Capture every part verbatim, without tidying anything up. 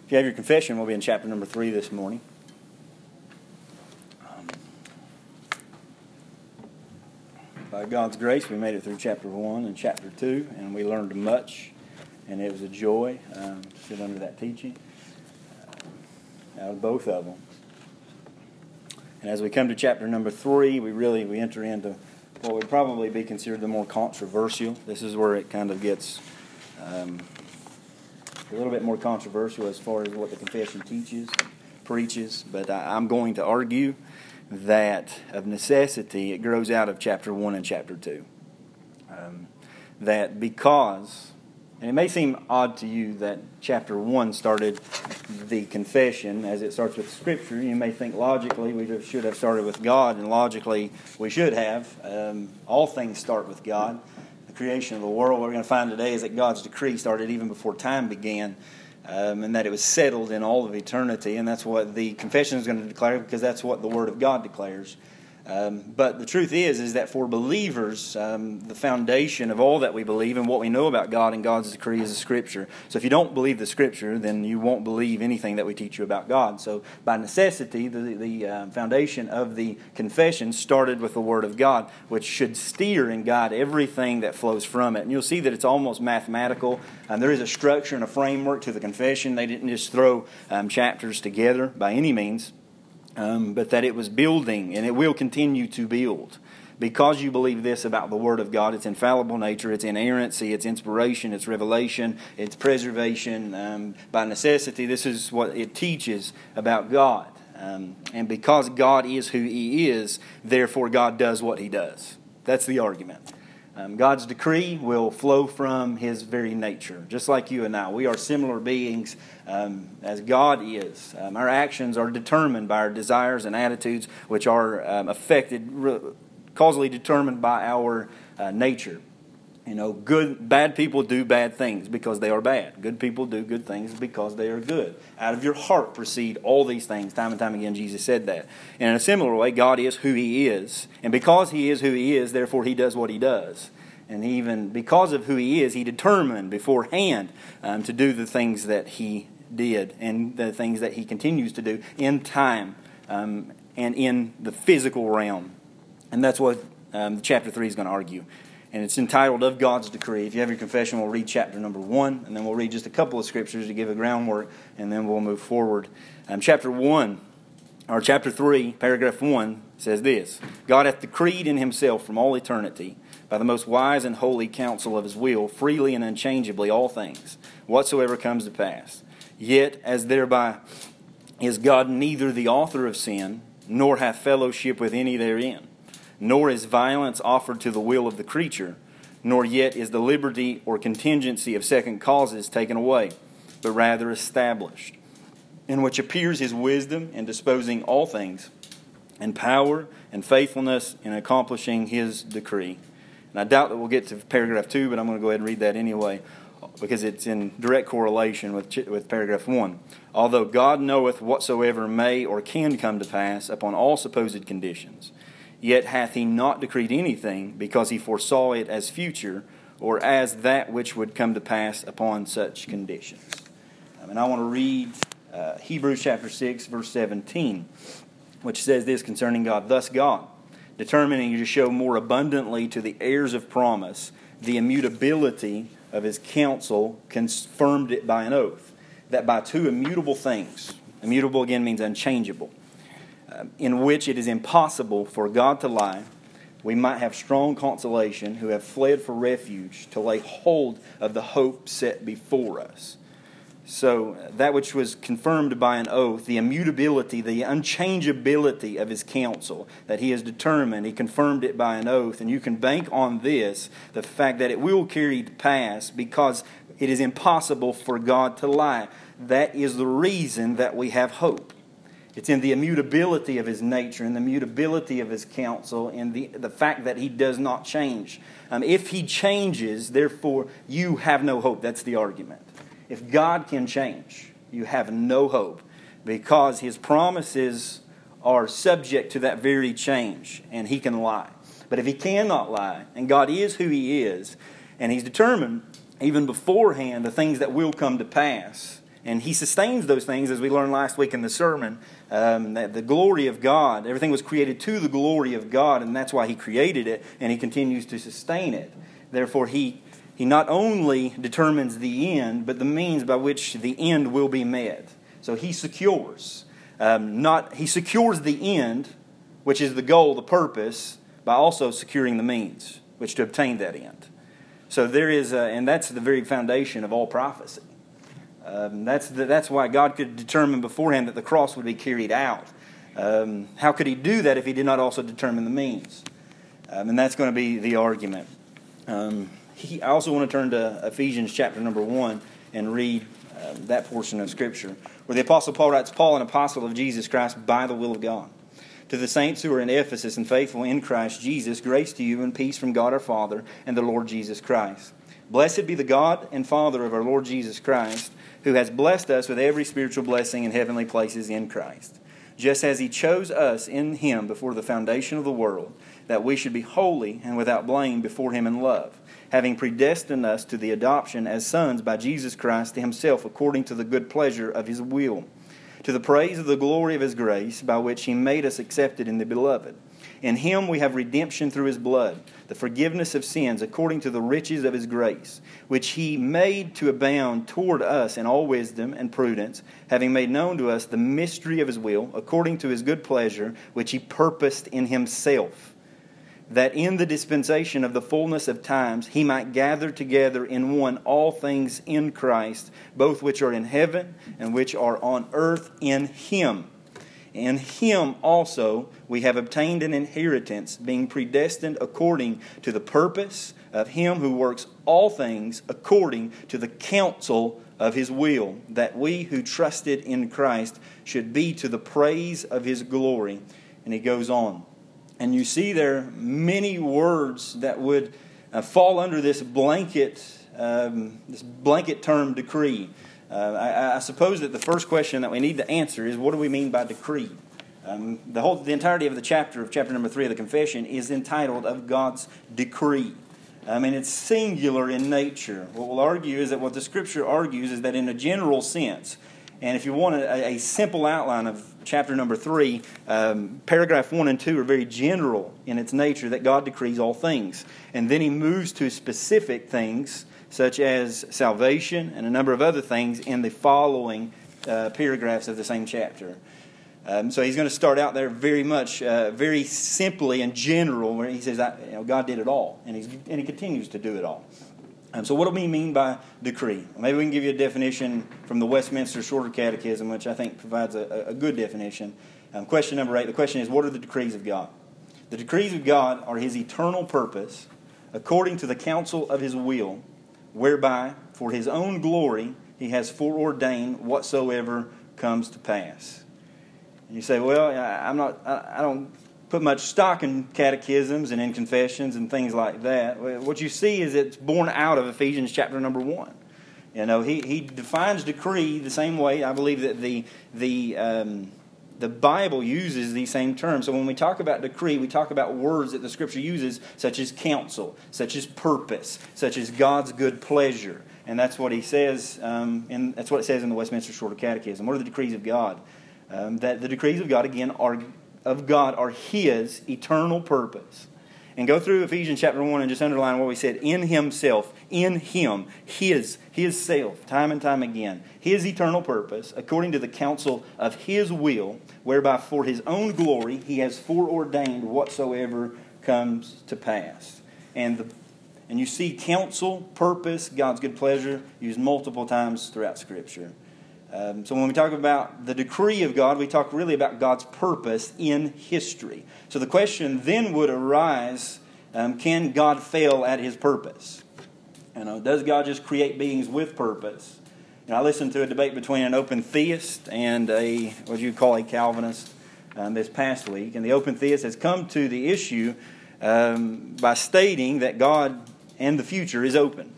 If you have your confession, we'll be in chapter number three this morning. Um, by God's grace, we made it through chapter one and chapter two, and we learned much, and it was a joy um, to sit under that teaching uh, out of both of them. And as we come to chapter number three, we really we enter into what would probably be considered the more controversial. This is where it kind of gets um, a little bit more controversial as far as what the confession teaches, preaches. But I, I'm going to argue that of necessity it grows out of chapter one and chapter two. Um, that because, and it may seem odd to you that chapter one started the confession as it starts with Scripture. You may think logically we should have started with God, and logically we should have. Um, all things start with God. The creation of the world, what we're going to find today is that God's decree started even before time began, um, and that it was settled in all of eternity, and that's what the confession is going to declare, because that's what the Word of God declares. Um, but the truth is, is that for believers, um, the foundation of all that we believe and what we know about God and God's decree is the Scripture. So if you don't believe the Scripture, then you won't believe anything that we teach you about God. So by necessity, the, the uh, foundation of the confession started with the Word of God, which should steer and guide everything that flows from it. And you'll see that it's almost mathematical. Um, there is a structure and a framework to the confession. They didn't just throw um, chapters together by any means. Um, but that it was building, and it will continue to build. Because you believe this about the Word of God, its infallible nature, its inerrancy, its inspiration, its revelation, its preservation. Um, by necessity, this is what it teaches about God. Um, and because God is who He is, therefore God does what He does. That's the argument. Um, God's decree will flow from His very nature, just like you and I. We are similar beings um, as God is. Um, our actions are determined by our desires and attitudes, which are um, affected, re- causally determined by our uh, nature. You know, good, bad people do bad things because they are bad. Good people do good things because they are good. Out of your heart proceed all these things. Time and time again, Jesus said that. And in a similar way, God is who He is. And because He is who He is, therefore He does what He does. And even because of who He is, He determined beforehand um, to do the things that He did and the things that He continues to do in time um, and in the physical realm. And that's what um, chapter three is going to argue. And it's entitled Of God's Decree. If you have your confession, we'll read chapter number one, and then we'll read just a couple of scriptures to give a groundwork, and then we'll move forward. Um, chapter one, or chapter three, paragraph one, says this: God hath decreed in Himself from all eternity, by the most wise and holy counsel of His will, freely and unchangeably all things, whatsoever comes to pass. Yet as thereby is God neither the author of sin, nor hath fellowship with any therein. Nor is violence offered to the will of the creature, nor yet is the liberty or contingency of second causes taken away, but rather established, in which appears His wisdom in disposing all things, and power and faithfulness in accomplishing His decree. And I doubt that we'll get to paragraph two, but I'm going to go ahead and read that anyway, because it's in direct correlation with with paragraph one. Although God knoweth whatsoever may or can come to pass upon all supposed conditions, yet hath He not decreed anything, because He foresaw it as future, or as that which would come to pass upon such conditions. Um, and I want to read uh, Hebrews chapter six, verse seventeen, which says this concerning God: Thus God, determining to show more abundantly to the heirs of promise the immutability of His counsel, confirmed it by an oath, that by two immutable things, immutable again means unchangeable, in which it is impossible for God to lie, we might have strong consolation who have fled for refuge to lay hold of the hope set before us. So that which was confirmed by an oath, the immutability, the unchangeability of His counsel that He has determined, He confirmed it by an oath. And you can bank on this, the fact that it will carry to pass, because it is impossible for God to lie. That is the reason that we have hope. It's in the immutability of His nature, in the immutability of His counsel, in the, the fact that He does not change. Um, if He changes, therefore, you have no hope. That's the argument. If God can change, you have no hope, because His promises are subject to that very change, and He can lie. But if He cannot lie, and God is who He is, and He's determined even beforehand the things that will come to pass, And He sustains those things, as we learned last week in the sermon, um, that the glory of God, everything was created to the glory of God, and that's why He created it, and He continues to sustain it. Therefore, He, he not only determines the end, but the means by which the end will be met. So He secures. Um, not He secures the end, which is the goal, the purpose, by also securing the means, which to obtain that end. So there is, a, and that's the very foundation of all prophecy. Um, that's the, that's why God could determine beforehand that the cross would be carried out. Um, how could He do that if He did not also determine the means? Um, and that's going to be the argument. Um, he, I also want to turn to Ephesians chapter number one and read uh, that portion of Scripture, where the Apostle Paul writes, Paul, an apostle of Jesus Christ by the will of God. To the saints who are in Ephesus and faithful in Christ Jesus, grace to you and peace from God our Father and the Lord Jesus Christ. Blessed be the God and Father of our Lord Jesus Christ, who has blessed us with every spiritual blessing in heavenly places in Christ, just as He chose us in Him before the foundation of the world, that we should be holy and without blame before Him in love, having predestined us to the adoption as sons by Jesus Christ Himself, according to the good pleasure of His will, to the praise of the glory of His grace, by which He made us accepted in the Beloved. In Him we have redemption through His blood, the forgiveness of sins according to the riches of His grace, which He made to abound toward us in all wisdom and prudence, having made known to us the mystery of His will, according to His good pleasure, which He purposed in Himself, that in the dispensation of the fullness of times He might gather together in one all things in Christ, both which are in heaven and which are on earth in Him. In Him also we have obtained an inheritance, being predestined according to the purpose of Him who works all things according to the counsel of His will, that we who trusted in Christ should be to the praise of His glory. And he goes on. And you see there many words that would uh, fall under this blanket, um, this blanket term decree. Uh, I, I suppose that the first question that we need to answer is, what do we mean by decree? Um, the whole, the entirety of the chapter of chapter number three of the Confession is entitled "Of God's Decree." I mean, it's singular in nature. What we'll argue is that what the Scripture argues is that in a general sense, and if you want a, a simple outline of chapter number three, um, paragraph one and two are very general in its nature, that God decrees all things, and then He moves to specific things, such as salvation and a number of other things in the following uh, paragraphs of the same chapter. Um, so he's going to start out there very much, uh, very simply and general, where he says, I, you know, God did it all, and, he's, and He continues to do it all. Um, so what do we mean by decree? Well, maybe we can give you a definition from the Westminster Shorter Catechism, which I think provides a, a good definition. Um, question number eight, the question is, what are the decrees of God? The decrees of God are His eternal purpose, according to the counsel of His will, whereby for His own glory He has foreordained whatsoever comes to pass. And you say, well, I'm not, I don't put much stock in catechisms and in confessions and things like that. What you see is it's born out of Ephesians chapter number one. You know, he, he defines decree the same way. I believe that the the um, the Bible uses these same terms. So when we talk about decree, we talk about words that the Scripture uses, such as counsel, such as purpose, such as God's good pleasure. And that's what he says, um, and that's what it says in the Westminster Shorter Catechism. What are the decrees of God? Um, that the decrees of God, again, are of God are His eternal purpose. And go through Ephesians chapter one and just underline what we said. In Himself, in Him, His, His self, time and time again. His eternal purpose, according to the counsel of His will, whereby for His own glory He has foreordained whatsoever comes to pass. And the and you see counsel, purpose, God's good pleasure used multiple times throughout Scripture. Um, so when we talk about the decree of God, we talk really about God's purpose in history. So the question then would arise, um, can God fail at His purpose? You know, does God just create beings with purpose? You know, I listened to a debate between an open theist and a, what you call a Calvinist um, this past week. And the open theist has come to the issue um, by stating that God and the future is open.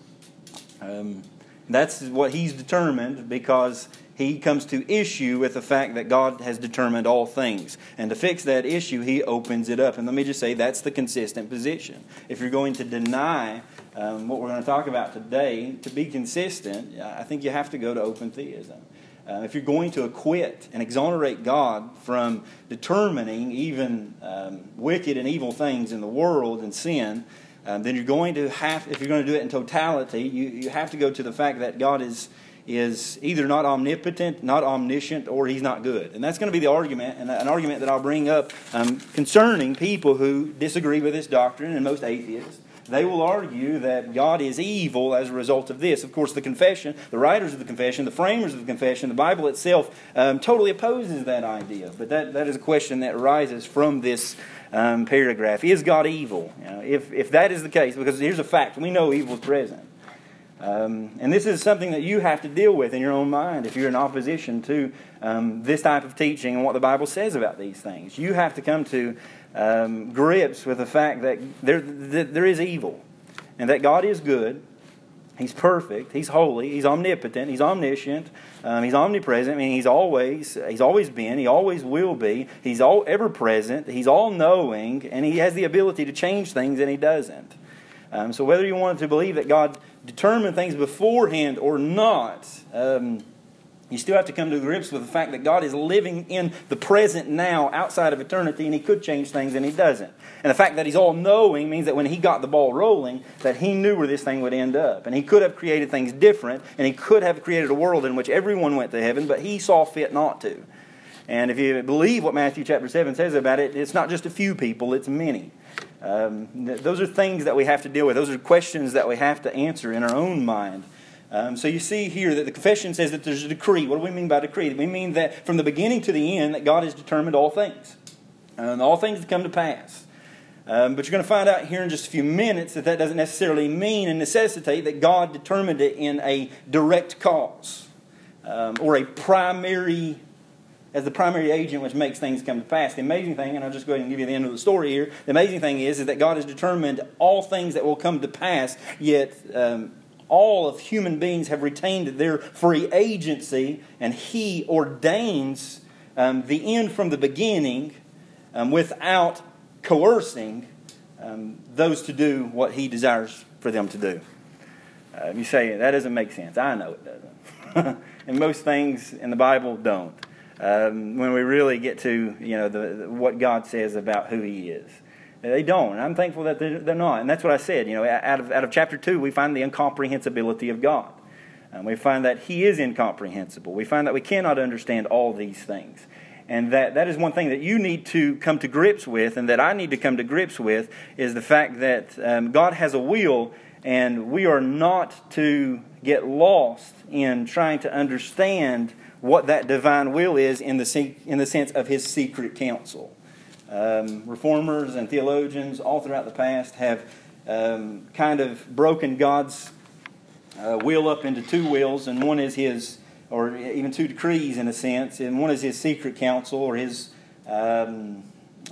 Um, that's what he's determined, because he comes to issue with the fact that God has determined all things. And to fix that issue, he opens it up. And let me just say, that's the consistent position. If you're going to deny um, what we're going to talk about today, to be consistent, I think you have to go to open theism. Uh, if you're going to acquit and exonerate God from determining even um, wicked and evil things in the world and sin, um, then you're going to have, if you're going to do it in totality, you, you have to go to the fact that God is is either not omnipotent, not omniscient, or He's not good. And that's going to be the argument, and an argument that I'll bring up um, concerning people who disagree with this doctrine, and most atheists. They will argue that God is evil as a result of this. Of course, the confession, the writers of the confession, the framers of the confession, the Bible itself um, totally opposes that idea. But that, that is a question that arises from this um, paragraph. Is God evil? You know, if, if that is the case, because here's a fact, we know evil is present. Um, and this is something that you have to deal with in your own mind if you're in opposition to um, this type of teaching and what the Bible says about these things. You have to come to um, grips with the fact that there, that there is evil and that God is good. He's perfect. He's holy. He's omnipotent. He's omniscient. Um, he's omnipresent. I mean, He's always He's always been. He always will be. He's all ever present. He's all-knowing, and He has the ability to change things, and He doesn't. Um, so whether you want to believe that God determined things beforehand or not, um, you still have to come to grips with the fact that God is living in the present now outside of eternity, and He could change things and He doesn't. And the fact that He's all-knowing means that when He got the ball rolling, that He knew where this thing would end up. And He could have created things different, and He could have created a world in which everyone went to heaven, but He saw fit not to. And if you believe what Matthew chapter seven says about it, it's not just a few people, it's many. Um, th- those are things that we have to deal with. Those are questions that we have to answer in our own mind. Um, so you see here that the confession says that there's a decree. What do we mean by decree? We mean that from the beginning to the end that God has determined all things. And all things that come to pass. Um, but you're going to find out here in just a few minutes that that doesn't necessarily mean and necessitate that God determined it in a direct cause. Um, or a primary as the primary agent which makes things come to pass. The amazing thing, and I'll just go ahead and give you the end of the story here, the amazing thing is, is that God has determined all things that will come to pass, yet um, all of human beings have retained their free agency, and He ordains um, the end from the beginning um, without coercing um, those to do what He desires for them to do. Uh, you say, that doesn't make sense. I know it doesn't. And most things in the Bible don't. Um, when we really get to, you know, the, the, what God says about who He is. They don't, and I'm thankful that they're, they're not. And that's what I said. You know, out of, out of chapter two, we find the incomprehensibility of God. And we find that He is incomprehensible. We find that we cannot understand all these things. And that, that is one thing that you need to come to grips with, and that I need to come to grips with, is the fact that um, God has a will, and we are not to get lost in trying to understand what that divine will is in the in the sense of His secret counsel. Um, reformers and theologians all throughout the past have um, kind of broken God's uh, will up into two wills, and one is His, or even two decrees in a sense, and one is His secret counsel or His um,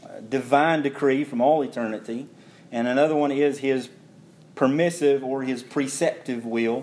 divine decree from all eternity, and another one is His permissive or His preceptive will.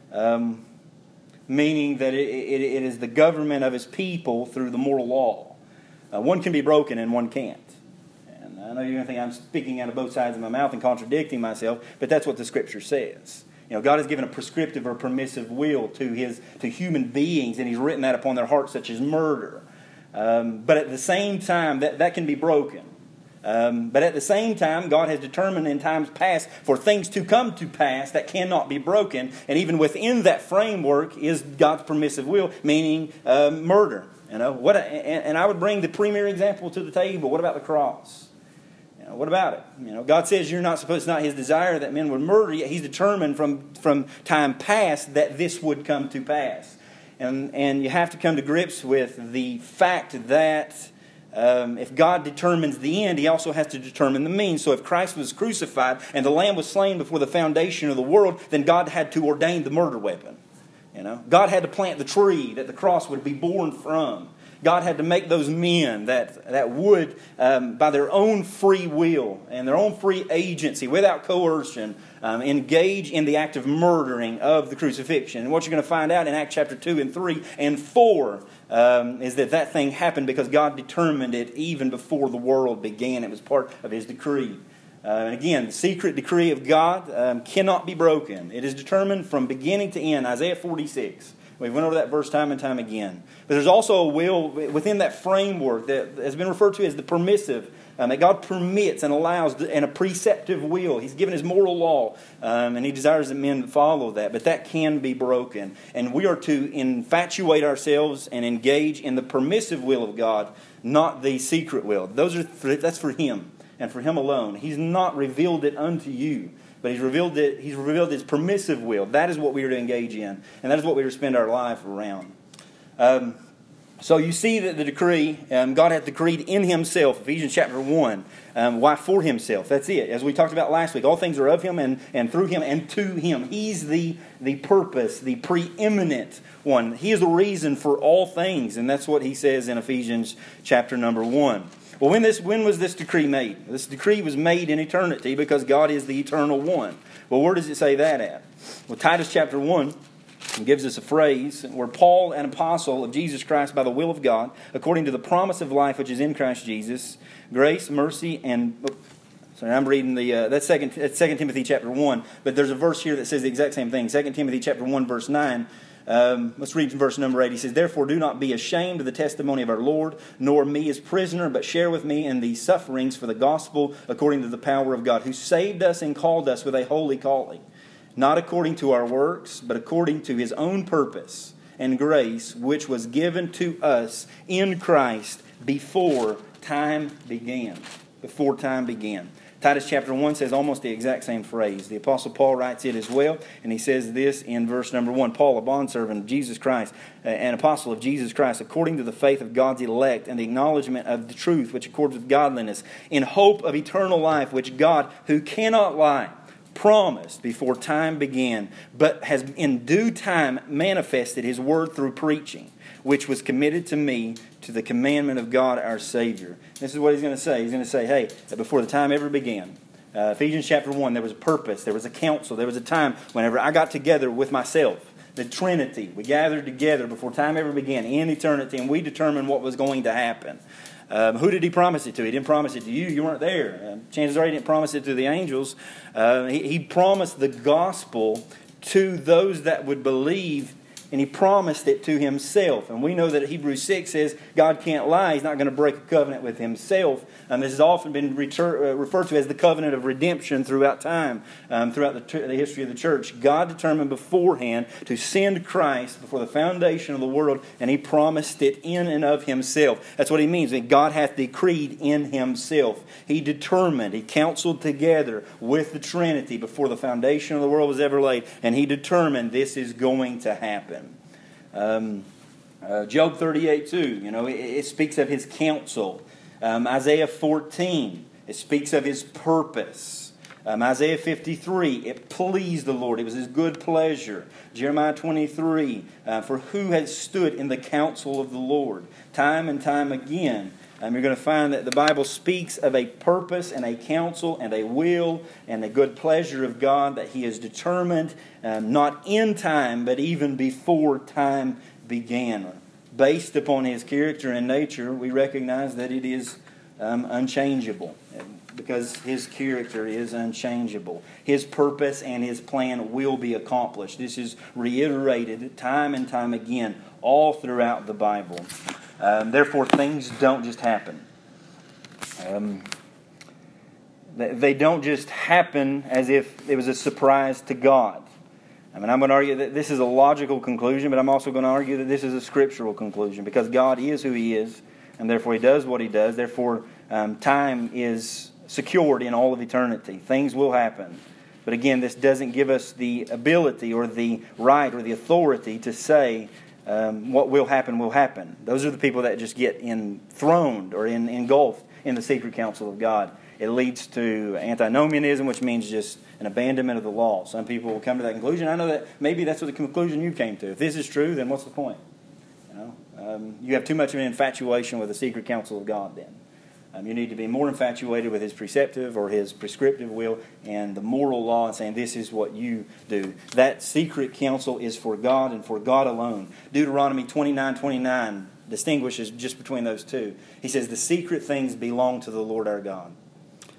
Um, meaning that it, it, it is the government of His people through the moral law. Uh, one can be broken and one can't. And I know you're going to think I'm speaking out of both sides of my mouth and contradicting myself, but that's what the Scripture says. You know, God has given a prescriptive or permissive will to His to human beings, and He's written that upon their hearts, such as murder. Um, but at the same time, that, that can be broken. Um, but at the same time, God has determined in times past for things to come to pass that cannot be broken. And even within that framework is God's permissive will, meaning uh, murder. You know, what? And, and I would bring the premier example to the table. What about the cross? You know, what about it? You know, God says you're not supposed. It's not His desire that men would murder. Yet He's determined from from time past that this would come to pass. And and you have to come to grips with the fact that. Um, if God determines the end, He also has to determine the means. So if Christ was crucified and the Lamb was slain before the foundation of the world, then God had to ordain the murder weapon. You know, God had to plant the tree that the cross would be born from. God had to make those men that, that would, um, by their own free will and their own free agency, without coercion, um, engage in the act of murdering of the crucifixion. And what you're going to find out in Acts chapter two and three and four um, is that that thing happened because God determined it even before the world began. It was part of His decree. Uh, and again, the secret decree of God um, cannot be broken. It is determined from beginning to end. Isaiah forty-six. We went over that verse time and time again. But there's also a will within that framework that has been referred to as the permissive, um, that God permits and allows, and a preceptive will. He's given His moral law, um, and He desires that men follow that. But that can be broken. And we are to infatuate ourselves and engage in the permissive will of God, not the secret will. Those are That's for Him and for Him alone. He's not revealed it unto you. But He's revealed it. He's revealed His permissive will. That is what we are to engage in, and that is what we are to spend our life around. Um, so you see that the decree, um, God hath decreed in Himself, Ephesians chapter one. Um, why? For Himself. That's it. As we talked about last week, all things are of Him and, and through Him and to Him. He's the, the purpose, the preeminent one. He is the reason for all things, and that's what He says in Ephesians chapter number one. Well, when this when was this decree made? This decree was made in eternity because God is the eternal one. Well, where does it say that at? Well, Titus chapter one gives us a phrase where Paul, an apostle of Jesus Christ by the will of God, according to the promise of life which is in Christ Jesus, grace, mercy, and... Oh, sorry, I'm reading the... Uh, that's Second that's Second Timothy chapter one, but there's a verse here that says the exact same thing. Second Timothy chapter one, verse nine... Um, let's read from verse number eight. He says, "Therefore do not be ashamed of the testimony of our Lord, nor me as prisoner, but share with me in the sufferings for the gospel according to the power of God, who saved us and called us with a holy calling, not according to our works, but according to His own purpose and grace, which was given to us in Christ before time began." Before time began. Titus chapter one says almost the exact same phrase. The Apostle Paul writes it as well, and he says this in verse number one. "Paul, a bondservant of Jesus Christ, an apostle of Jesus Christ, according to the faith of God's elect and the acknowledgement of the truth which accords with godliness, in hope of eternal life, which God, who cannot lie, promised before time began, but has in due time manifested His word through preaching, which was committed to me to the commandment of God our Savior." This is what he's going to say. He's going to say, hey, that before the time ever began, uh, Ephesians chapter one, there was a purpose, there was a counsel, there was a time whenever I got together with myself, the Trinity. We gathered together before time ever began in eternity, and we determined what was going to happen. Um, who did He promise it to? He didn't promise it to you. You weren't there. Uh, chances are He didn't promise it to the angels. Uh, he, he promised the gospel to those that would believe, and He promised it to Himself. And we know that Hebrews six says God can't lie. He's not going to break a covenant with Himself. Um, this has often been retur- uh, referred to as the covenant of redemption throughout time, um, throughout the, t- the history of the church. God determined beforehand to send Christ before the foundation of the world, and He promised it in and of Himself. That's what He means. That God hath decreed in Himself. He determined, He counseled together with the Trinity before the foundation of the world was ever laid, and He determined this is going to happen. Um, uh, Job thirty-eight two, you know, it, it speaks of His counsel. Um, Isaiah fourteen, it speaks of His purpose. Um, Isaiah fifty-three, it pleased the Lord. It was His good pleasure. Jeremiah twenty-three, uh, for who has stood in the counsel of the Lord? Time and time again, um, you're going to find that the Bible speaks of a purpose and a counsel and a will and the good pleasure of God that He has determined, um, not in time, but even before time began. Based upon His character and nature, we recognize that it is um, unchangeable, because His character is unchangeable. His purpose and His plan will be accomplished. This is reiterated time and time again all throughout the Bible. Um, therefore, things don't just happen. Um, they don't just happen as if it was a surprise to God. I mean, I'm going to argue that this is a logical conclusion, but I'm also going to argue that this is a scriptural conclusion, because God is who He is, and therefore He does what He does. Therefore, um, time is secured in all of eternity. Things will happen. But again, this doesn't give us the ability or the right or the authority to say um, what will happen will happen. Those are the people that just get enthroned or in, engulfed in the secret counsel of God. It leads to antinomianism, which means just an abandonment of the law. Some people will come to that conclusion. I know that maybe that's what the conclusion you came to. If this is true, then what's the point? You know, um, you have too much of an infatuation with the secret counsel of God then. Um, you need to be more infatuated with His preceptive or His prescriptive will and the moral law, and saying this is what you do. That secret counsel is for God and for God alone. Deuteronomy twenty-nine twenty-nine distinguishes just between those two. He says the secret things belong to the Lord our God,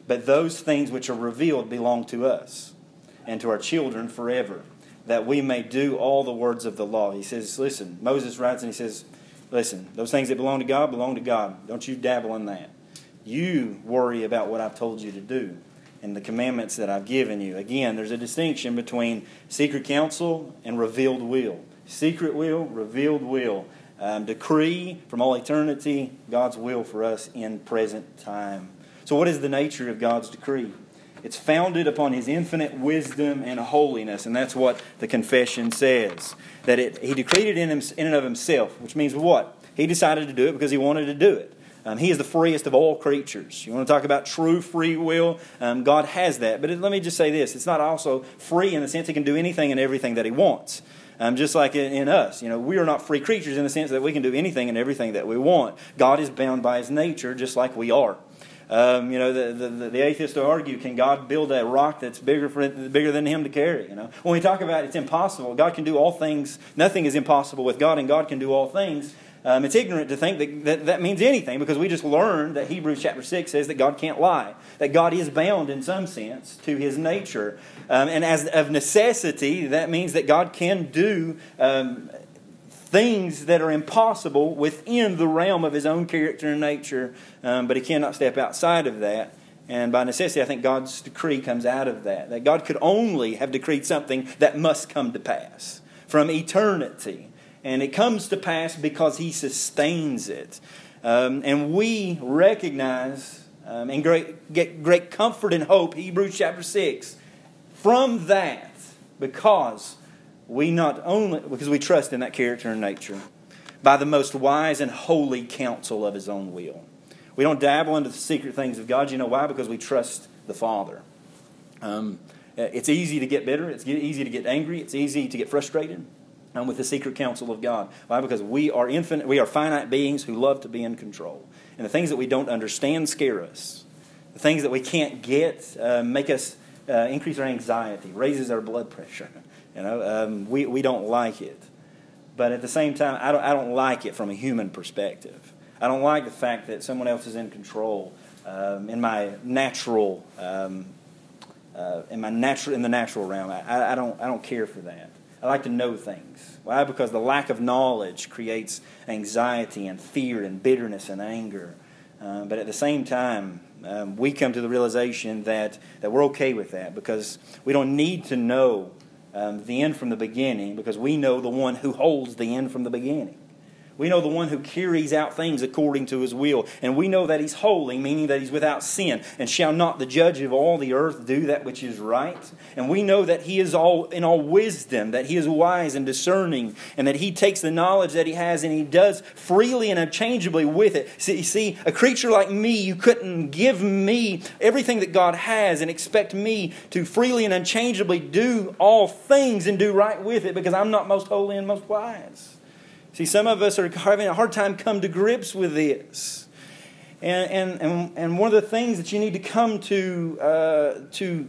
but those things which are revealed belong to us and to our children forever, that we may do all the words of the law. He says, listen, Moses writes and he says, listen, those things that belong to God belong to God. Don't you dabble in that. You worry about what I've told you to do and the commandments that I've given you. Again, there's a distinction between secret counsel and revealed will. Secret will, revealed will. Um, decree from all eternity, God's will for us in present time. So what is the nature of God's decree? It's founded upon His infinite wisdom and holiness, and that's what the confession says. That it, He decreed it in, him, in and of Himself, which means what? He decided to do it because He wanted to do it. Um, he is the freest of all creatures. You want to talk about true free will? Um, God has that. But it, let me just say this. It's not also free in the sense He can do anything and everything that He wants. Um, just like in, in us. You know, we are not free creatures in the sense that we can do anything and everything that we want. God is bound by His nature just like we are. Um, you know, the, the, the atheists will argue, can God build a rock that's bigger for, bigger than Him to carry? You know, when we talk about it's impossible, God can do all things. Nothing is impossible with God, and God can do all things. Um, it's ignorant to think that, that that means anything, because we just learned that Hebrews chapter six says that God can't lie. That God is bound in some sense to His nature. Um, and as of necessity, that means that God can do um, things that are impossible within the realm of His own character and nature. Um, but He cannot step outside of that. And by necessity, I think God's decree comes out of that. That God could only have decreed something that must come to pass from eternity. And it comes to pass because He sustains it. Um, and we recognize um, and great, get great comfort and hope, Hebrews chapter six, from that, because we not only, because we trust in that character and nature, by the most wise and holy counsel of His own will. We don't dabble into the secret things of God. You know why? Because we trust the Father. Um, it's easy to get bitter. It's easy to get angry. It's easy to get frustrated. Um, with the secret counsel of God. Why? Because we are infinite, we are finite beings who love to be in control. And the things that we don't understand scare us. The things that we can't get uh, make us uh, increase our anxiety, raises our blood pressure. You know, um, we we don't like it. But at the same time, I don't I don't like it from a human perspective. I don't like the fact that someone else is in control um, in my natural um, uh, in my natural in the natural realm. I, I don't I don't care for that. I like to know things. Why? Because the lack of knowledge creates anxiety and fear and bitterness and anger. Uh, but at the same time, um, we come to the realization that, that we're okay with that, because we don't need to know um, the end from the beginning, because we know the one who holds the end from the beginning. We know the one who carries out things according to His will. And we know that He's holy, meaning that He's without sin. And shall not the judge of all the earth do that which is right? And we know that He is all in all wisdom, that He is wise and discerning, and that He takes the knowledge that He has and He does freely and unchangeably with it. See, you see, a creature like me, you couldn't give me everything that God has and expect me to freely and unchangeably do all things and do right with it, because I'm not most holy and most wise. See, some of us are having a hard time come to grips with this. And and, and, and one of the things that you need to come to, uh, to,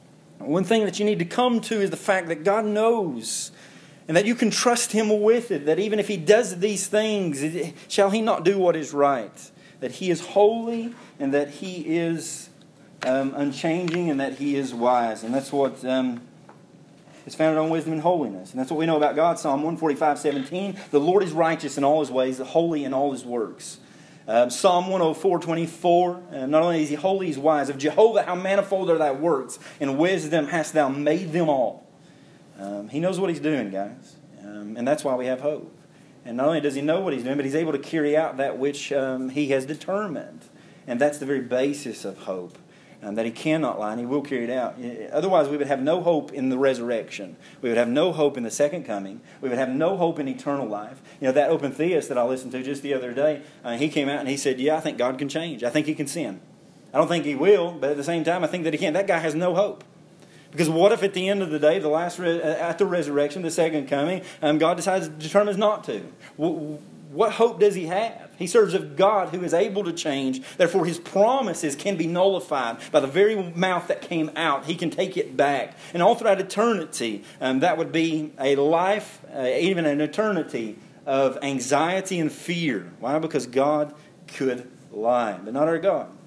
one thing that you need to come to is the fact that God knows, and that you can trust Him with it, that even if He does these things, shall He not do what is right? That He is holy, and that He is um, unchanging, and that He is wise. And that's what... Um, It's founded on wisdom and holiness. And that's what we know about God. Psalm one forty-five, seventeen. The Lord is righteous in all His ways, holy in all His works. Um, Psalm one oh four, twenty-four. Uh, not only is He holy, He's wise. Of Jehovah, how manifold are Thy works. In wisdom hast Thou made them all. Um, he knows what He's doing, guys. Um, and that's why we have hope. And not only does He know what He's doing, but He's able to carry out that which um, He has determined. And that's the very basis of hope. Um, that He cannot lie, and He will carry it out. Otherwise, we would have no hope in the resurrection. We would have no hope in the second coming. We would have no hope in eternal life. You know, that open theist that I listened to just the other day, uh, he came out and he said, yeah, I think God can change. I think He can sin. I don't think He will, but at the same time, I think that He can. That guy has no hope. Because what if at the end of the day, the last re- at the resurrection, the second coming, um, God decides, determines not to? What hope does he have? He serves a God who is able to change. Therefore, His promises can be nullified by the very mouth that came out. He can take it back. And all throughout eternity, um, that would be a life, uh, even an eternity of anxiety and fear. Why? Because God could lie, but not our God.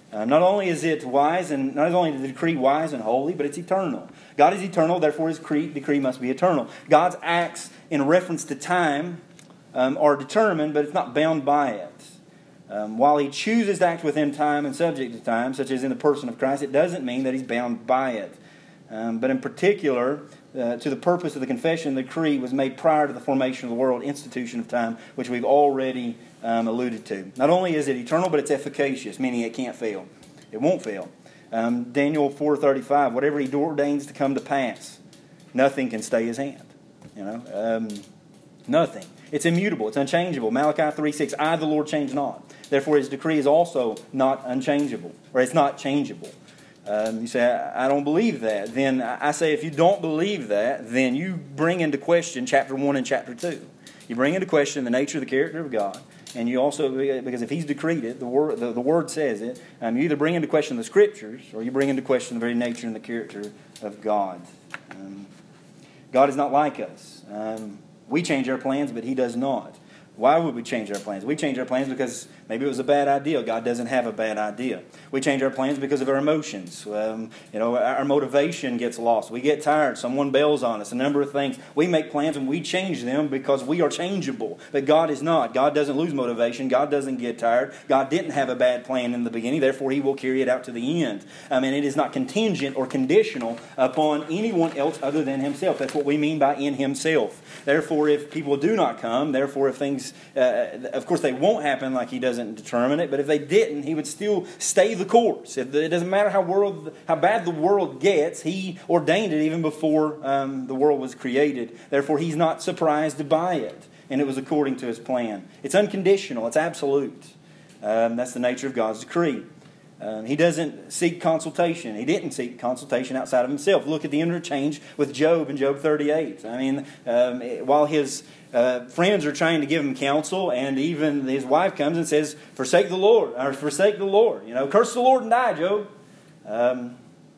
Uh, not only is it wise, and not only is the decree wise and holy, but it's eternal. God is eternal, therefore His decree, decree must be eternal. God's acts in reference to time um, are determined, but it's not bound by it. Um, while He chooses to act within time and subject to time, such as in the person of Christ, it doesn't mean that He's bound by it. Um, but in particular, uh, to the purpose of the confession, the decree was made prior to the formation of the world, institution of time, which we've already um, alluded to. Not only is it eternal, but it's efficacious, meaning it can't fail. It won't fail. Um, Daniel four thirty-five, whatever He ordains to come to pass, nothing can stay His hand. You know, um, nothing. It's immutable. It's unchangeable. Malachi three six, I, the Lord, change not. Therefore, His decree is also not unchangeable, or it's not changeable. Um, you say, I, I don't believe that. Then I say, if you don't believe that, then you bring into question chapter one and chapter two. You bring into question the nature of the character of God. And you also, because if He's decreed it, the word, the, the word says it, um, you either bring into question the Scriptures, or you bring into question the very nature and the character of God. Um, God is not like us. Um, we change our plans, but He does not. Why would we change our plans? We change our plans because maybe it was a bad idea. God doesn't have a bad idea. We change our plans because of our emotions. Um, you know, our motivation gets lost. We get tired. Someone bails on us. A number of things. We make plans and we change them because we are changeable. But God is not. God doesn't lose motivation. God doesn't get tired. God didn't have a bad plan in the beginning. Therefore, He will carry it out to the end. I mean, it is not contingent or conditional upon anyone else other than Himself. That's what we mean by in Himself. Therefore, if people do not come, therefore, if things Uh, of course, they won't happen like He doesn't determine it, but if they didn't, He would still stay the course. It doesn't matter how world, how bad the world gets, He ordained it even before um, the world was created. Therefore, He's not surprised by it, and it was according to His plan. It's unconditional. It's absolute. Um, that's the nature of God's decree. Um, he doesn't seek consultation. He didn't seek consultation outside of Himself. Look at the interchange with Job in Job thirty-eight. I mean, um, while his uh, friends are trying to give him counsel, and even his wife comes and says, "Forsake the Lord," or "Forsake the Lord." You know, curse the Lord and die, Job. Um,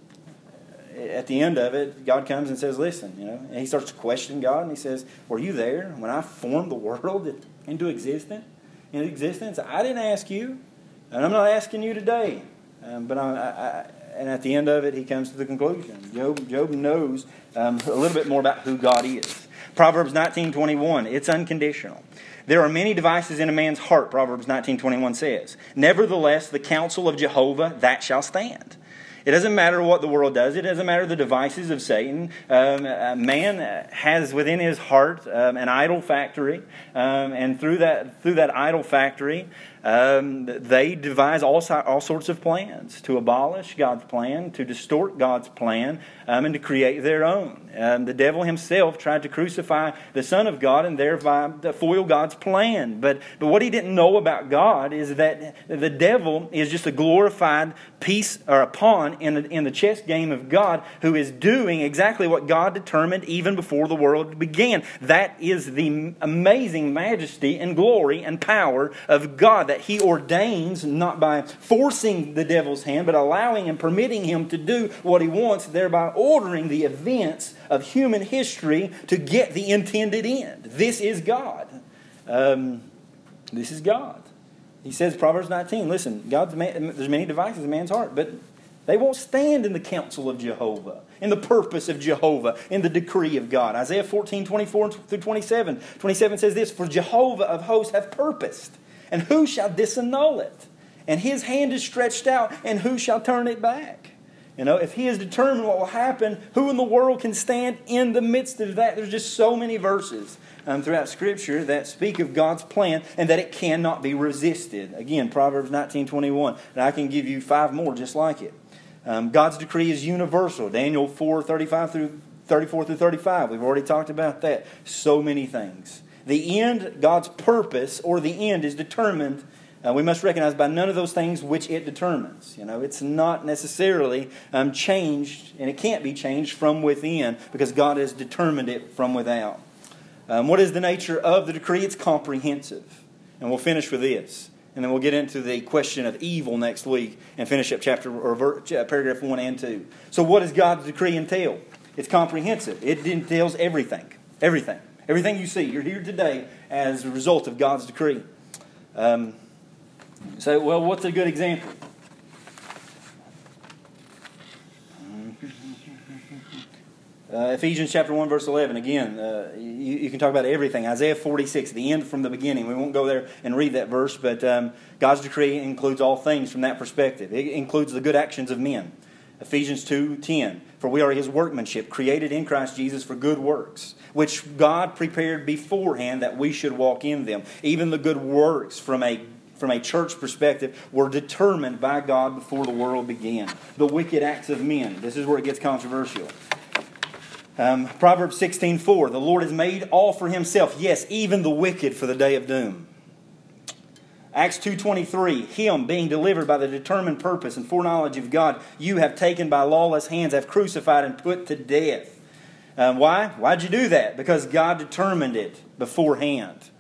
at the end of it, God comes and says, "Listen," you know, and he starts to question God, and he says, "Were you there when I formed the world into existence? In existence, I didn't ask you, and I'm not asking you today." Um, but I, I, I, and at the end of it, he comes to the conclusion. Job, Job knows um, a little bit more about who God is. Proverbs nineteen twenty-one. It's unconditional. There are many devices in a man's heart, Proverbs nineteen twenty-one says. Nevertheless, the counsel of Jehovah, that shall stand. It doesn't matter what the world does. It doesn't matter the devices of Satan. Um, man has within his heart um, an idol factory, um, and through that through that idol factory, um, they devise all all sorts of plans to abolish God's plan, to distort God's plan, um, and to create their own. Um, the devil himself tried to crucify the Son of God and thereby foil God's plan. But but what he didn't know about God is that the devil is just a glorified piece or a pawn in the, in the chess game of God, who is doing exactly what God determined even before the world began. That is the amazing majesty and glory and power of God, that He ordains not by forcing the devil's hand, but allowing and permitting him to do what he wants, thereby ordering the events of human history to get the intended end. This is God. Um, this is God. He says, Proverbs nineteen, listen, God's man, there's many devices in man's heart, but they won't stand in the counsel of Jehovah, in the purpose of Jehovah, in the decree of God. Isaiah fourteen, twenty-four through twenty-seven. twenty-seven says this, for Jehovah of hosts hath purposed, and who shall disannul it? And His hand is stretched out, and who shall turn it back? You know, if He has determined what will happen, who in the world can stand in the midst of that? There's just so many verses Um, throughout Scripture that speak of God's plan and that it cannot be resisted. Again, Proverbs nineteen twenty-one. And I can give you five more just like it. Um, God's decree is universal. Daniel four thirty-five through thirty-four through thirty-five. We've already talked about that. So many things. The end, God's purpose, or the end is determined. Uh, we must recognize by none of those things which it determines. You know, it's not necessarily um, changed, and it can't be changed from within because God has determined it from without. Um, what is the nature of the decree? It's comprehensive. And we'll finish with this. And then we'll get into the question of evil next week and finish up chapter or ver, paragraph one and two. So what does God's decree entail? It's comprehensive. It entails everything. Everything. Everything you see. You're here today as a result of God's decree. Um, so, well, what's a good example? Uh, Ephesians chapter one, verse eleven. Again, uh, you, you can talk about everything. Isaiah forty-six, the end from the beginning. We won't go there and read that verse, but um, God's decree includes all things from that perspective. It includes the good actions of men. Ephesians two ten. For we are His workmanship, created in Christ Jesus for good works, which God prepared beforehand that we should walk in them. Even the good works from a from a church perspective were determined by God before the world began. The wicked acts of men. This is where it gets controversial. Um, Proverbs sixteen four. The Lord has made all for Himself, yes, even the wicked for the day of doom. Acts two twenty-three. Him, being delivered by the determined purpose and foreknowledge of God, you have taken by lawless hands, have crucified and put to death. Um, why? Why'd you do that? Because God determined it beforehand.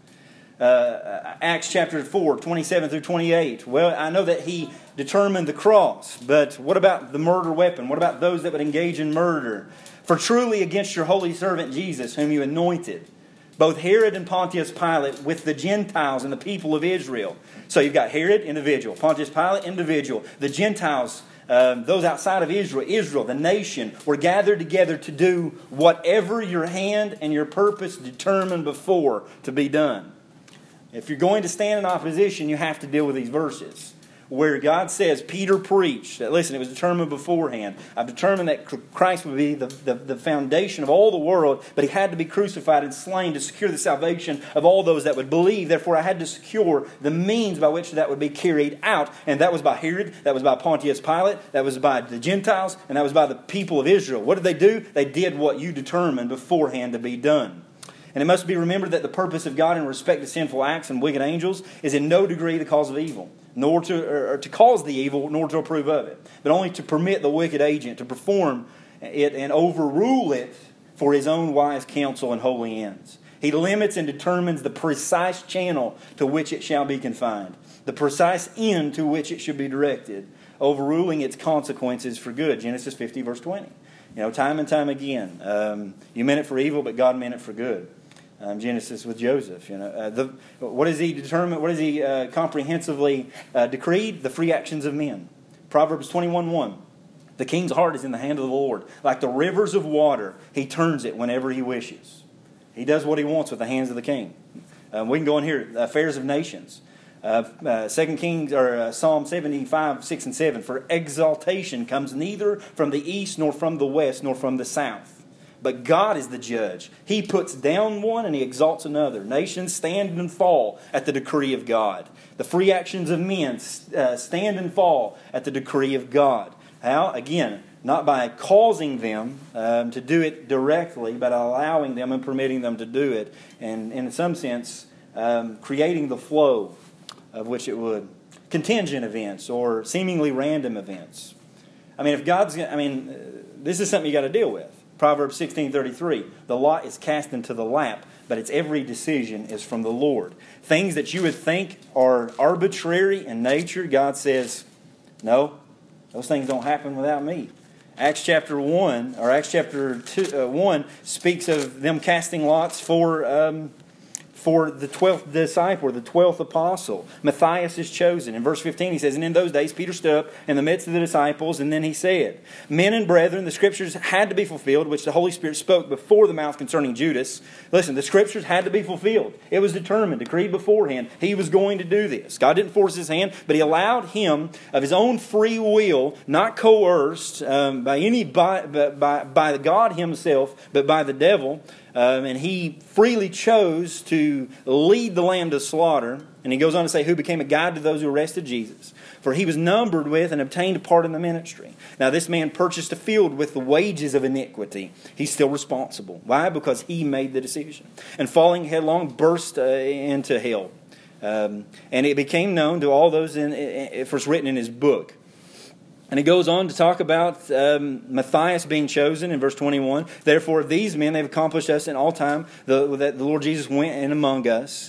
Uh, Acts chapter four, twenty-seven through twenty-eight. Well, I know that He determined the cross, but what about the murder weapon? What about those that would engage in murder? For truly against your holy servant Jesus, whom you anointed, both Herod and Pontius Pilate with the Gentiles and the people of Israel. So you've got Herod, individual. Pontius Pilate, individual. The Gentiles, um, those outside of Israel, Israel, the nation, were gathered together to do whatever your hand and your purpose determined before to be done. If you're going to stand in opposition, you have to deal with these verses. Where God says, Peter preached, that listen, it was determined beforehand. I've determined that Christ would be the, the, the foundation of all the world, but He had to be crucified and slain to secure the salvation of all those that would believe. Therefore, I had to secure the means by which that would be carried out. And that was by Herod, that was by Pontius Pilate, that was by the Gentiles, and that was by the people of Israel. What did they do? They did what you determined beforehand to be done. And it must be remembered that the purpose of God in respect to sinful acts and wicked angels is in no degree the cause of evil, nor to, or to cause the evil, nor to approve of it, but only to permit the wicked agent to perform it and overrule it for his own wise counsel and holy ends. He limits and determines the precise channel to which it shall be confined, the precise end to which it should be directed, overruling its consequences for good. Genesis fifty, verse twenty. You know, time and time again, um, you meant it for evil, but God meant it for good. Um, Genesis with Joseph, you know, uh, the, what does He determine? What does He uh, comprehensively uh, decreed? The free actions of men. Proverbs twenty-one one. The king's heart is in the hand of the Lord. Like the rivers of water, He turns it whenever He wishes. He does what He wants with the hands of the king. Uh, we can go in here. Affairs of nations. Uh, uh, Second Kings or uh, Psalm seventy-five six and seven. For exaltation comes neither from the east nor from the west nor from the south. But God is the judge. He puts down one and He exalts another. Nations stand and fall at the decree of God. The free actions of men uh, stand and fall at the decree of God. How? Again, not by causing them um, to do it directly, but allowing them and permitting them to do it. And in some sense, um, creating the flow of which it would. Contingent events or seemingly random events. I mean, if God's, I mean, this is something you got to deal with. Proverbs sixteen thirty-three. The lot is cast into the lap, but its every decision is from the Lord. Things that you would think are arbitrary in nature, God says, no, those things don't happen without me. Acts chapter one, or Acts chapter two, uh, one speaks of them casting lots for um, for the twelfth disciple, the twelfth apostle. Matthias is chosen. In verse fifteen he says, and in those days Peter stood up in the midst of the disciples, and then he said, men and brethren, the Scriptures had to be fulfilled, which the Holy Spirit spoke before the mouth concerning Judas. Listen, the Scriptures had to be fulfilled. It was determined, decreed beforehand. He was going to do this. God didn't force His hand, but He allowed him of His own free will, not coerced um, by any by, by, by God Himself, but by the devil. Um, and He freely chose to lead the lamb to slaughter. And He goes on to say, who became a guide to those who arrested Jesus. For He was numbered with and obtained a part in the ministry. Now this man purchased a field with the wages of iniquity. He's still responsible. Why? Because he made the decision. And falling headlong, burst uh, into hell. Um, and it became known to all those, in, it was written in his book. And he goes on to talk about um, Matthias being chosen in verse twenty-one. Therefore, of these men, they've accomplished us in all time the, that the Lord Jesus went in among us.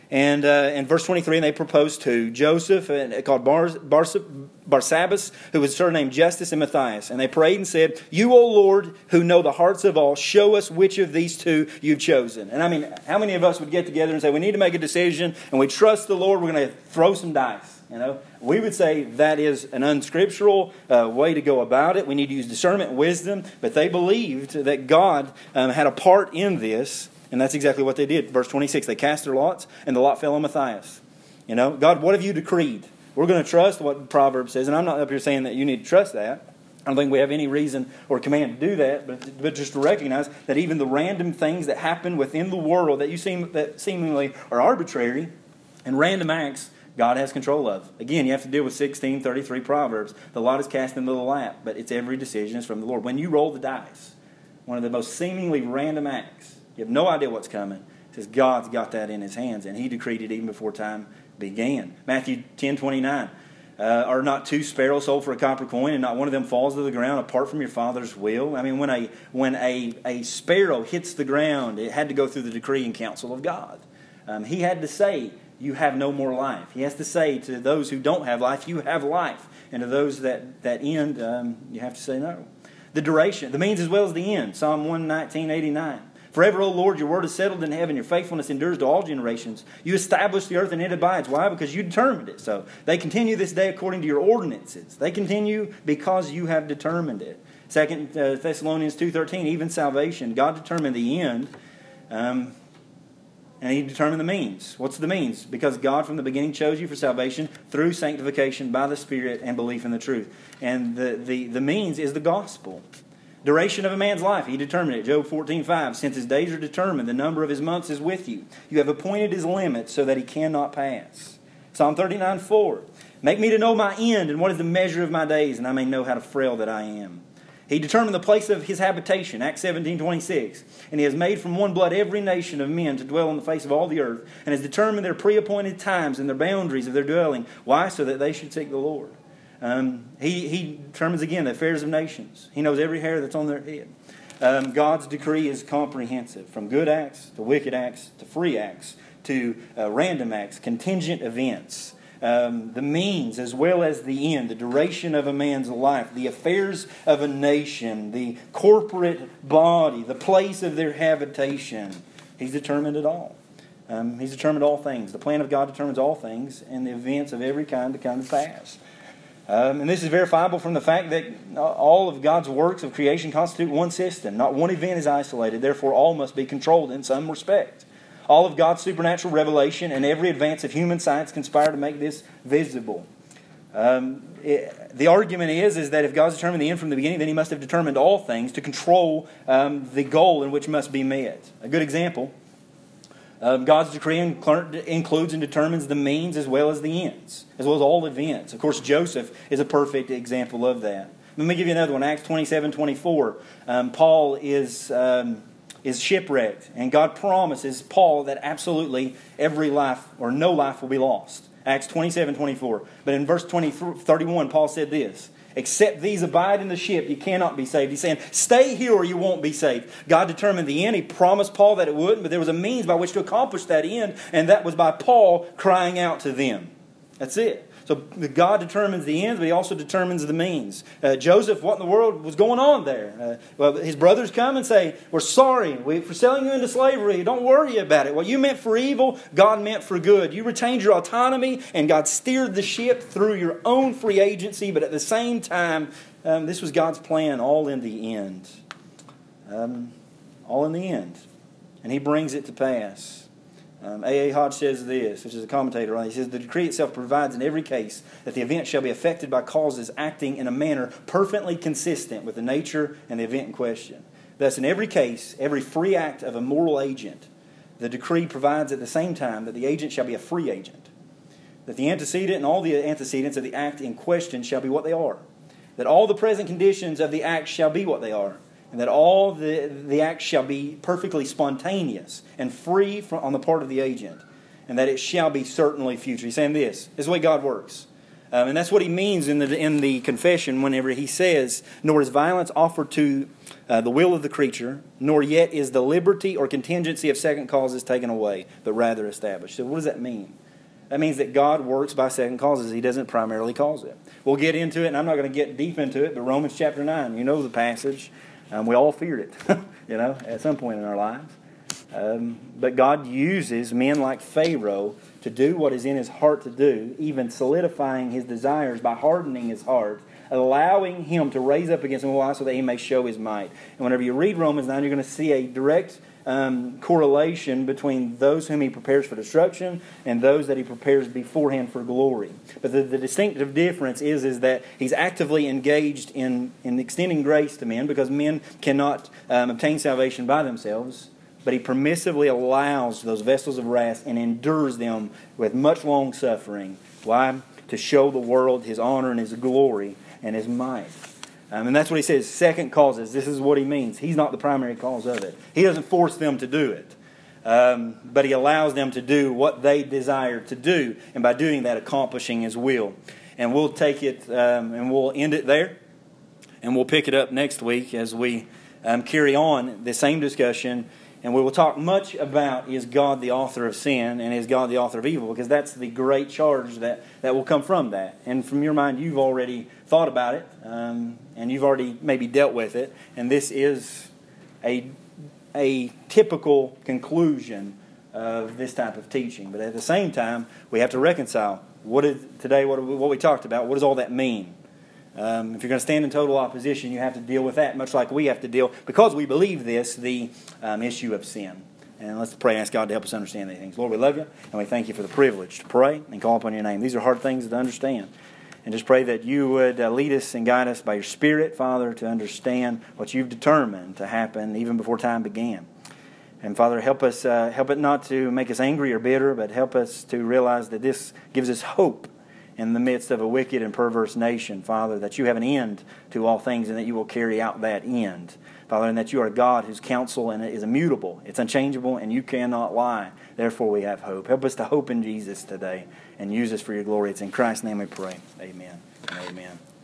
And uh, in verse twenty-three, and they proposed two, Joseph, uh, called Bar, Bar, Barsabbas, who was surnamed Justus, and Matthias. And they prayed and said, "You, O Lord, who know the hearts of all, show us which of these two you've chosen." And I mean, how many of us would get together and say, we need to make a decision, and we trust the Lord, we're going to throw some dice? You know, we would say that is an unscriptural uh, way to go about it. We need to use discernment and wisdom. But they believed that God um, had a part in this. And that's exactly what they did. Verse twenty-six, they cast their lots, and the lot fell on Matthias. You know, God, what have you decreed? We're going to trust what Proverbs says. And I'm not up here saying that you need to trust that. I don't think we have any reason or command to do that. But, but just to recognize that even the random things that happen within the world that you seem that seemingly are arbitrary and random acts, God has control of. Again, you have to deal with sixteen thirty-three Proverbs. The lot is cast into the lap, but it's every decision is from the Lord. When you roll the dice, one of the most seemingly random acts, you have no idea what's coming. It says God's got that in His hands, and He decreed it even before time began. Matthew ten twenty-nine. Uh, are not two sparrows sold for a copper coin, and not one of them falls to the ground apart from your Father's will? I mean, when a when a, a sparrow hits the ground, it had to go through the decree and counsel of God. Um, he had to say, you have no more life. He has to say to those who don't have life, you have life. And to those that, that end, um, you have to say no. The duration, the means as well as the end. Psalm one nineteen eighty-nine. Forever, O Lord, your word is settled in heaven. Your faithfulness endures to all generations. You established the earth and it abides. Why? Because you determined it. So they continue this day according to your ordinances. They continue because you have determined it. Second Thessalonians two thirteen, even salvation. God determined the end, um, and He determined the means. What's the means? Because God from the beginning chose you for salvation through sanctification by the Spirit and belief in the truth. And the, the, the means is the gospel. Duration of a man's life, He determined it. Job fourteen five. Since his days are determined, the number of his months is with you. You have appointed his limits so that he cannot pass. Psalm thirty-nine four. Make me to know my end, and what is the measure of my days, and I may know how frail that I am. He determined the place of his habitation, Acts seventeen twenty-six. And He has made from one blood every nation of men to dwell on the face of all the earth, and has determined their pre-appointed times and their boundaries of their dwelling. Why? So that they should seek the Lord. Um, he, he determines again the affairs of nations. He knows every hair that's on their head. Um, God's decree is comprehensive, from good acts to wicked acts to free acts to uh, random acts, contingent events. Um, the means as well as the end, the duration of a man's life, the affairs of a nation, the corporate body, the place of their habitation. He's determined it all. Um, he's determined all things. The plan of God determines all things and the events of every kind to come to pass. Um, and this is verifiable from the fact that all of God's works of creation constitute one system. Not one event is isolated. Therefore, all must be controlled in some respect. All of God's supernatural revelation and every advance of human science conspire to make this visible. Um, it, the argument is, is that if God's determined the end from the beginning, then He must have determined all things to control um, the goal in which must be met. A good example, uh, God's decree includes and determines the means as well as the ends, as well as all events. Of course, Joseph is a perfect example of that. Let me give you another one. Acts twenty-seven twenty-four. Um, Paul is... Um, is shipwrecked. And God promises Paul that absolutely every life or no life will be lost. Acts twenty-seven twenty-four. But in verse twenty, thirty-one, Paul said this: except these abide in the ship, you cannot be saved. He's saying, stay here or you won't be saved. God determined the end. He promised Paul that it wouldn't, but there was a means by which to accomplish that end, and that was by Paul crying out to them. That's it. So God determines the ends, but He also determines the means. Uh, Joseph, what in the world was going on there? Uh, well, his brothers come and say, we're sorry we, for selling you into slavery. Don't worry about it. What you meant for evil, God meant for good. You retained your autonomy, and God steered the ship through your own free agency, but at the same time, um, this was God's plan all in the end. Um, all in the end. And He brings it to pass. Um, A A Hodge says this, which is a commentator on it. He says, the decree itself provides in every case that the event shall be affected by causes acting in a manner perfectly consistent with the nature and the event in question. Thus, in every case, every free act of a moral agent, the decree provides at the same time that the agent shall be a free agent. That the antecedent and all the antecedents of the act in question shall be what they are. That all the present conditions of the act shall be what they are. And that all the, the acts shall be perfectly spontaneous and free from, on the part of the agent. And that it shall be certainly future. He's saying this. This is the way God works. Um, and that's what he means in the in the confession whenever he says, nor is violence offered to uh, the will of the creature, nor yet is the liberty or contingency of second causes taken away, but rather established. So what does that mean? That means that God works by second causes. He doesn't primarily cause it. We'll get into it, and I'm not going to get deep into it, but Romans chapter nine, you know the passage. Um, we all feared it, you know, at some point in our lives. Um, but God uses men like Pharaoh to do what is in his heart to do, even solidifying his desires by hardening his heart, allowing him to raise up against him so that he may show his might. And whenever you read Romans nine, you're going to see a direct um, correlation between those whom he prepares for destruction and those that he prepares beforehand for glory. But the, the distinctive difference is, is that he's actively engaged in, in extending grace to men, because men cannot um, obtain salvation by themselves. But he permissively allows those vessels of wrath and endures them with much long suffering. Why? To show the world his honor and his glory and his might. Um, and that's what he says, second causes. This is what he means. He's not the primary cause of it. He doesn't force them to do it. Um, but he allows them to do what they desire to do. And by doing that, accomplishing his will. And we'll take it um, and we'll end it there. And we'll pick it up next week as we um, carry on the same discussion. And we will talk much about, is God the author of sin and is God the author of evil? Because that's the great charge that, that will come from that. And from your mind, you've already thought about it. Um, and you've already maybe dealt with it. And this is a, a typical conclusion of this type of teaching. But at the same time, we have to reconcile. What is today, what, what we talked about, what does all that mean? Um, if you're going to stand in total opposition, you have to deal with that, much like we have to deal, because we believe this, the um, issue of sin. And let's pray and ask God to help us understand these things. Lord, we love you, and we thank you for the privilege to pray and call upon your name. These are hard things to understand. And just pray that you would uh, lead us and guide us by your Spirit, Father, to understand what you've determined to happen even before time began. And Father, help us, uh, help it not to make us angry or bitter, but help us to realize that this gives us hope in the midst of a wicked and perverse nation, Father, that you have an end to all things and that you will carry out that end. Father, and that you are a God whose counsel is immutable, it's unchangeable, and you cannot lie. Therefore we have hope. Help us to hope in Jesus today and use us for your glory. It's in Christ's name we pray. Amen and amen.